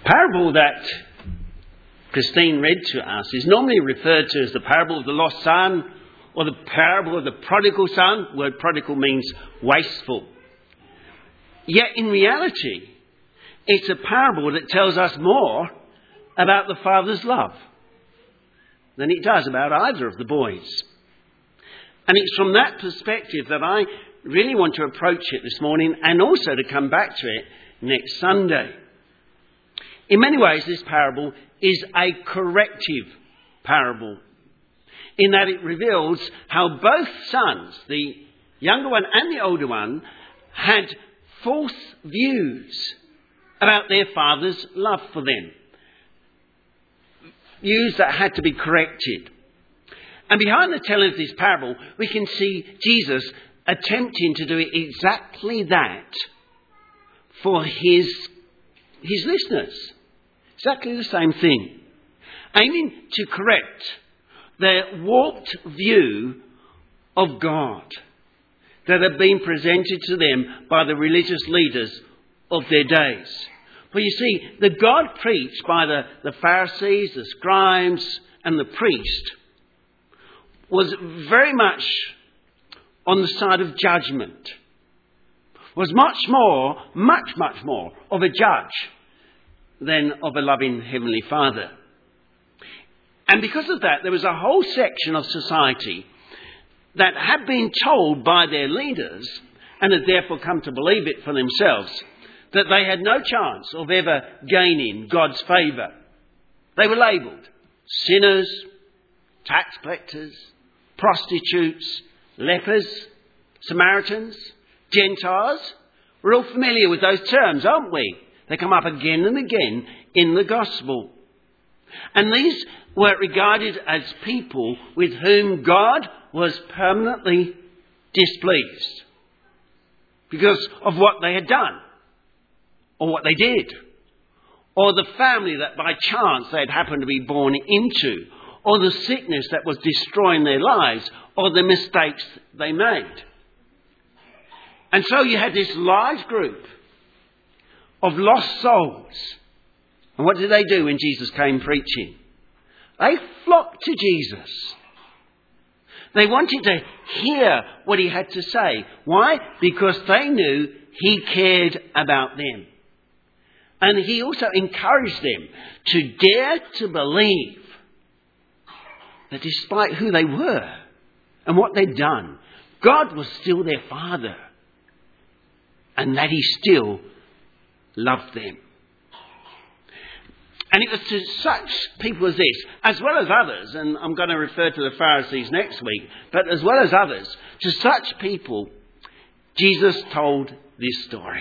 parable that Christine read to us is normally referred to as the parable of the lost son or the parable of the prodigal son. The word prodigal means wasteful. Yet in reality, it's a parable that tells us more about the father's love than it does about either of the boys. And it's from that perspective that I really want to approach it this morning, and also to come back to it next Sunday. In many ways, this parable is a corrective parable, in that it reveals how both sons, the younger one and the older one, had false views about their father's love for them. Views that had to be corrected. And behind the telling of this parable, we can see Jesus attempting to do exactly that for his listeners. Exactly the same thing. Aiming to correct their warped view of God that had been presented to them by the religious leaders of their days. For you see, the God preached by the Pharisees, the scribes and the priest was very much on the side of judgment. Was much more of a judge than of a loving Heavenly Father. And because of that, there was a whole section of society that had been told by their leaders, and had therefore come to believe it for themselves, that they had no chance of ever gaining God's favour. They were labelled sinners, tax collectors, prostitutes, lepers, Samaritans, Gentiles. We're all familiar with those terms, aren't we? They come up again and again in the gospel. And these were regarded as people with whom God was permanently displeased because of what they had done, or what they did, or the family that by chance they had happened to be born into, or the sickness that was destroying their lives, or the mistakes they made. And so you had this large group of lost souls. And what did they do when Jesus came preaching? They flocked to Jesus. They wanted to hear what he had to say. Why? Because they knew he cared about them. And he also encouraged them to dare to believe that despite who they were and what they'd done, God was still their Father, and that he still loved them. And it was to such people as this, as well as others, and I'm going to refer to the Pharisees next week, but as well as others, to such people, Jesus told this story.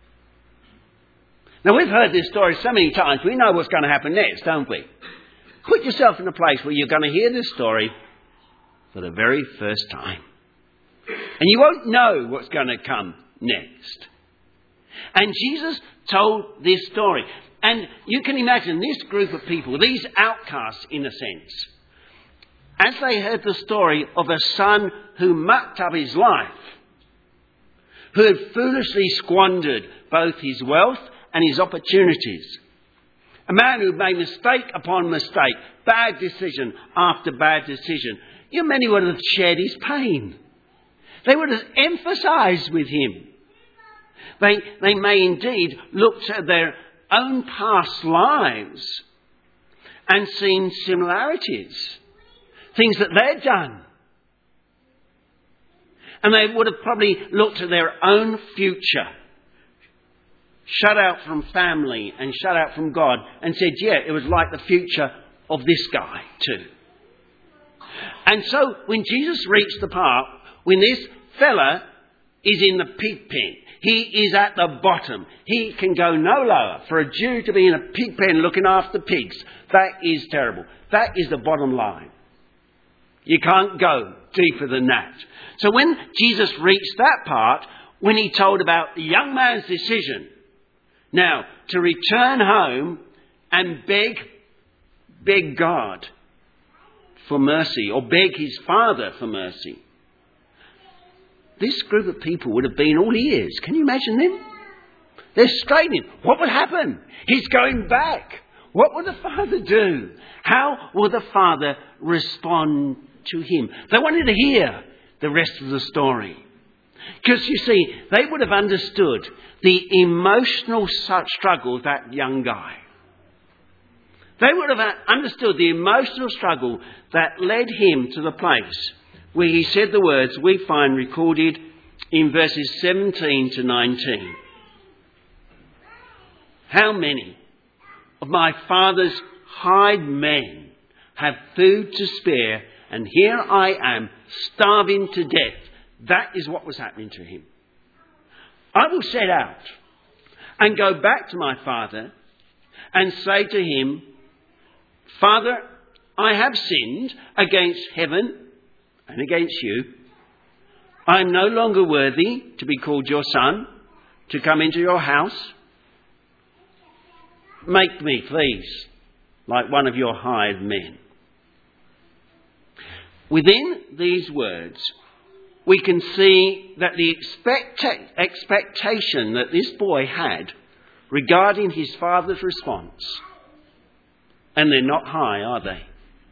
Now, we've heard this story so many times, we know what's going to happen next, don't we? Put yourself in a place where you're going to hear this story for the very first time. And you won't know what's going to come next. And Jesus told this story. And you can imagine this group of people, these outcasts in a sense, as they heard the story of a son who mucked up his life, who had foolishly squandered both his wealth and his opportunities. A man who made mistake upon mistake, bad decision after bad decision. Many would have shared his pain. They would have emphatised with him. They may indeed look at their own past lives and seen similarities, things that they'd done. And they would have probably looked at their own future, shut out from family and shut out from God, and said, yeah, it was like the future of this guy too. And so when Jesus reached the part when this fella is in the pig pen, he is at the bottom. He can go no lower. For a Jew to be in a pig pen looking after pigs, that is terrible. That is the bottom line. You can't go deeper than that. So when Jesus reached that part, when he told about the young man's decision now to return home and beg God for mercy, or beg his father for mercy, this group of people would have been all ears. Can you imagine them? They're straining. What will happen? He's going back. What will the father do? How will the father respond to him? They wanted to hear the rest of the story. Because, you see, they would have understood the emotional struggle of that young guy. They would have understood the emotional struggle that led him to the place where he said the words we find recorded in verses 17 to 19. How many of my father's hired men have food to spare, and here I am starving to death? That is what was happening to him. I will set out and go back to my father and say to him, Father, I have sinned against heaven and against you. I am no longer worthy to be called your son, to come into your house. Make me, please, like one of your hired men. Within these words, we can see that the expectation that this boy had regarding his father's response, and they're not high, are they?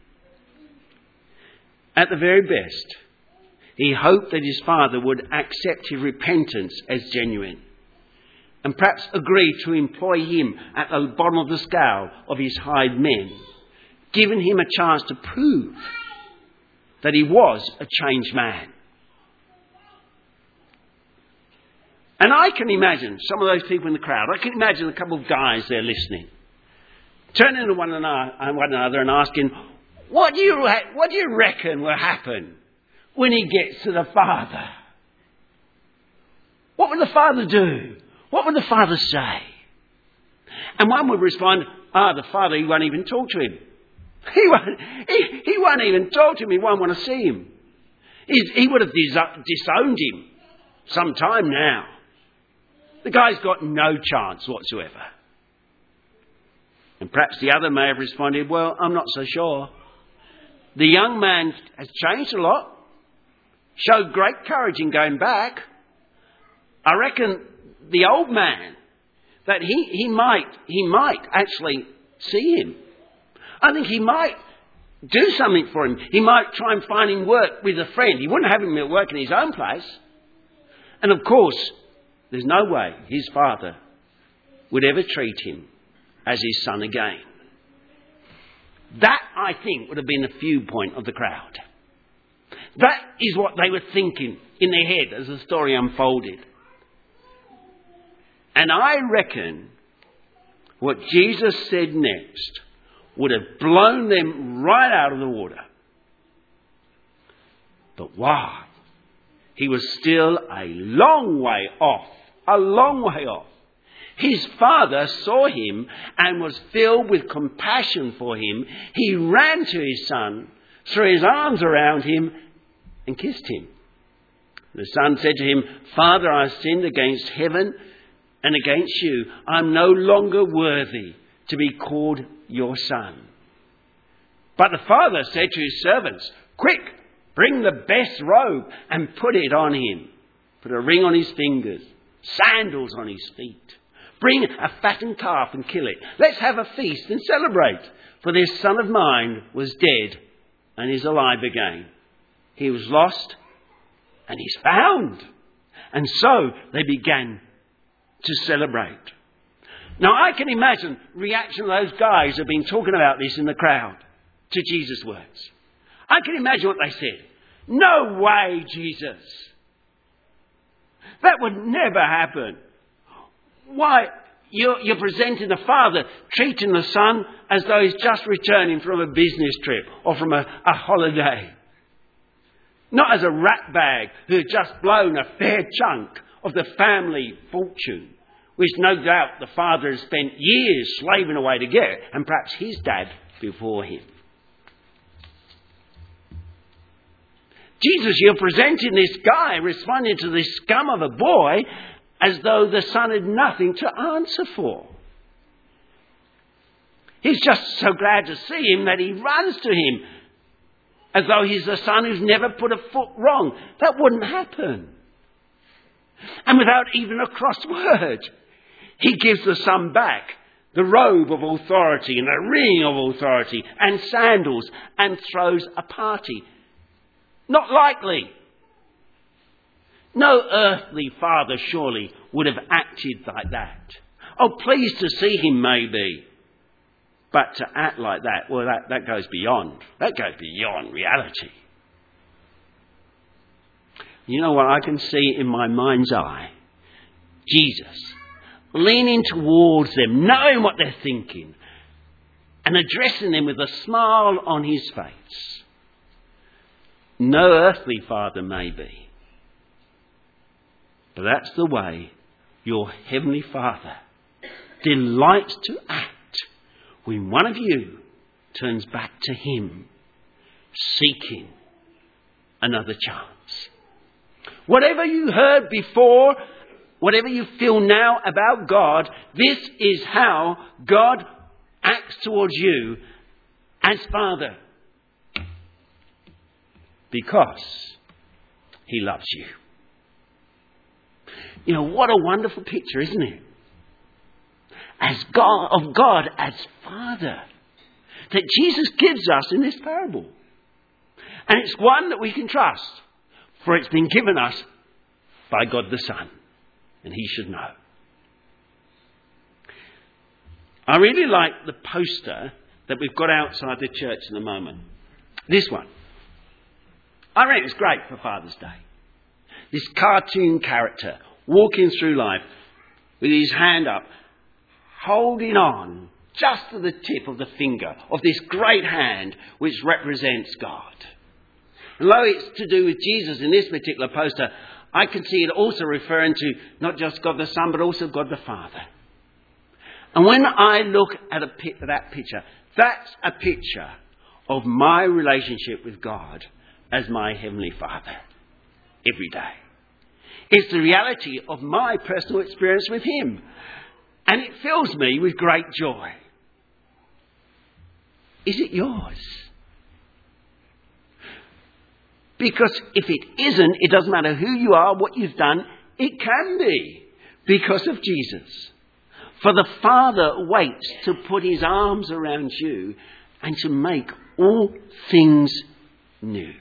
At the very best, he hoped that his father would accept his repentance as genuine, and perhaps agree to employ him at the bottom of the scale of his hired men, giving him a chance to prove that he was a changed man. And I can imagine some of those people in the crowd. I can imagine a couple of guys there listening, turning to one another and asking, what do you reckon will happen when he gets to the Father? What will the Father do? What will the Father say? And one would respond, the Father, he won't even talk to him. He won't even talk to him. He won't want to see him. He would have disowned him some time now. The guy's got no chance whatsoever. And perhaps the other may have responded, well, I'm not so sure. The young man has changed a lot, showed great courage in going back. I reckon the old man, that he might actually see him. I think he might do something for him. He might try and find him work with a friend. He wouldn't have him at work in his own place. And of course, there's no way his father would ever treat him as his son again. That, I think, would have been the viewpoint of the crowd. That is what they were thinking in their head as the story unfolded. And I reckon what Jesus said next would have blown them right out of the water. But why? He was still a long way off. A long way off. His father saw him and was filled with compassion for him. He ran to his son, threw his arms around him and kissed him. The son said to him, Father, I have sinned against heaven and against you. I am no longer worthy to be called your son. But the father said to his servants, Quick, bring the best robe and put it on him. Put a ring on his fingers, sandals on his feet. Bring a fattened calf and kill it. Let's have a feast and celebrate. For this son of mine was dead and is alive again. He was lost and he's found. And so they began to celebrate. Now I can imagine the reaction of those guys who have been talking about this in the crowd to Jesus' words. I can imagine what they said. No way, Jesus. That would never happen. Why, you're presenting the father, treating the son as though he's just returning from a business trip or from a holiday. Not as a rat bag who had just blown a fair chunk of the family fortune, which no doubt the father has spent years slaving away to get, and perhaps his dad before him. Jesus, you're presenting this guy responding to this scum of a boy as though the son had nothing to answer for. He's just so glad to see him that he runs to him as though he's the son who's never put a foot wrong. That wouldn't happen. And without even a cross word, He gives the Son back the robe of authority and a ring of authority and sandals and throws a party. Not likely. No earthly father surely would have acted like that. Oh, pleased to see him maybe. But to act like that, well, that goes beyond. That goes beyond reality. You know what I can see in my mind's eye? Jesus leaning towards them, knowing what they're thinking, and addressing them with a smile on his face. No earthly father maybe, but that's the way your heavenly Father delights to act when one of you turns back to him, seeking another chance. Whatever you heard before, whatever you feel now about God, this is how God acts towards you as Father. Because he loves you. You know, what a wonderful picture, isn't it? Of God as Father that Jesus gives us in this parable. And it's one that we can trust, for it's been given us by God the Son, and he should know. I really like the poster that we've got outside the church in a moment. This one. I reckon it's great for Father's Day. This cartoon character walking through life with his hand up, holding on just to the tip of the finger of this great hand which represents God. And though it's to do with Jesus in this particular poster, I can see it also referring to not just God the Son, but also God the Father. And when I look at that picture, that's a picture of my relationship with God as my Heavenly Father every day. It's the reality of my personal experience with him. And it fills me with great joy. Is it yours? Because if it isn't, it doesn't matter who you are, what you've done, it can be because of Jesus. For the Father waits to put his arms around you and to make all things new.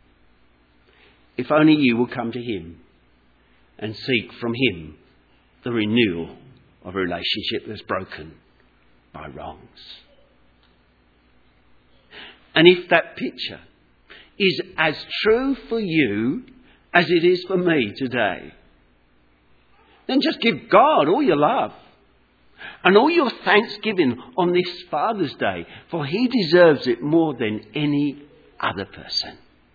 If only you will come to him and seek from him the renewal of a relationship that's broken by wrongs. And if that picture is as true for you as it is for me today, then just give God all your love and all your thanksgiving on this Father's Day, for he deserves it more than any other person.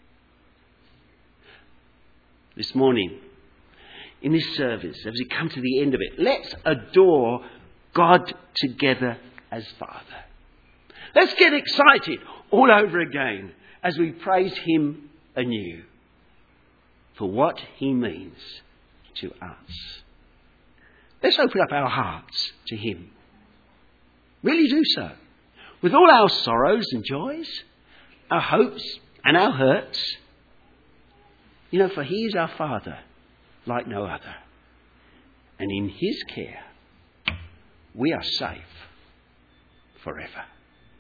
This morning, in this service, as we come to the end of it, let's adore God together as Father. Let's get excited all over again as we praise him anew for what he means to us. Let's open up our hearts to him. Really do so. With all our sorrows and joys, our hopes and our hurts. You know, for he is our Father like no other. And in his care, we are safe forever.